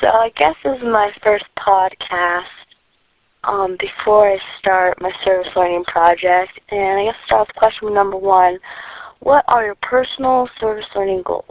So I guess this is my first podcast before I start my service learning project. And I guess I'll start with question number one. What are your personal service learning goals?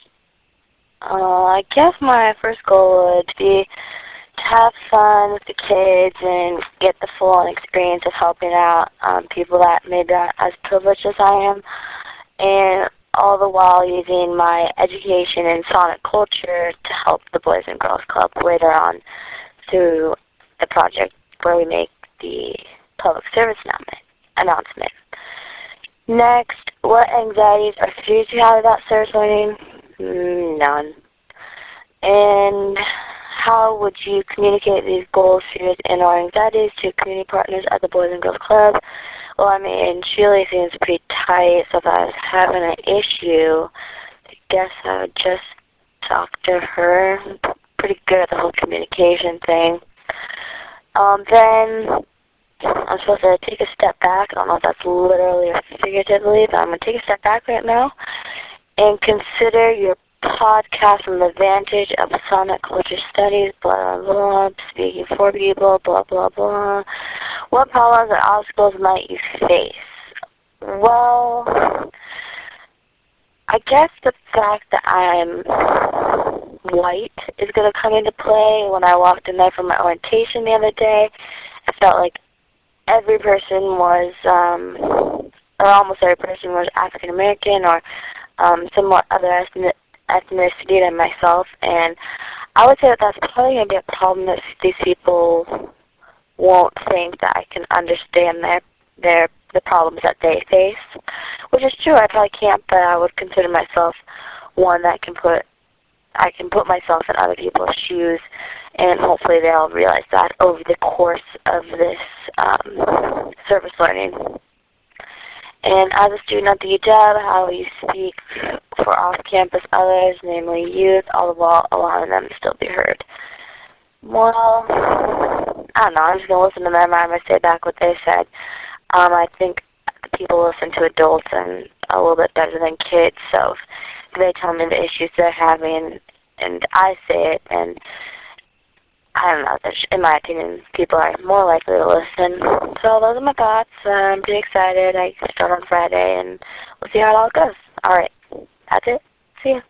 I guess my first goal would be to have fun with the kids and get the full experience of helping out people that maybe aren't as privileged as I am, and all the while using my education in sonic culture to help the Boys and Girls Club later on through the project where we make the public service announcement. Next, what anxieties or fears do you have about service learning? None. And how would you communicate these goals, fears, and or anxieties to community partners at the Boys and Girls Club? Well, I mean, Julie seems pretty tight, so if I was having an issue, I guess I would just talk to her. I'm pretty good at the whole communication thing. Then I'm supposed to take a step back. I don't know if that's literally or figuratively, but I'm going to take a step back right now and consider your podcast from the vantage of sonic culture studies, blah, blah, blah, speaking for people, blah, blah, blah. What problems or obstacles might you face? Well, I guess the fact that I'm white is going to come into play. When I walked in there for my orientation the other day, I felt like every person was, or almost every person was African American or somewhat other ethnicity than myself, and I would say that that's probably going to be a problem that these people won't think that I can understand the problems that they face, which is true. I probably can't, but I would consider myself one that I can put myself in other people's shoes, and hopefully they'll realize that over the course of this service learning. And as a student at the UW, how will you speak for off-campus others, namely youth, all the while allowing them to still be heard? Well, I don't know. I'm just going to listen to them. I'm going to say back what they said. I think people listen to adults and a little bit better than kids, so if they tell me the issues they're having and I say it, and I don't know, in my opinion, people are more likely to listen. So those are my thoughts. I'm pretty excited. I start on Friday, and we'll see how it all goes. All right. That's it. See ya.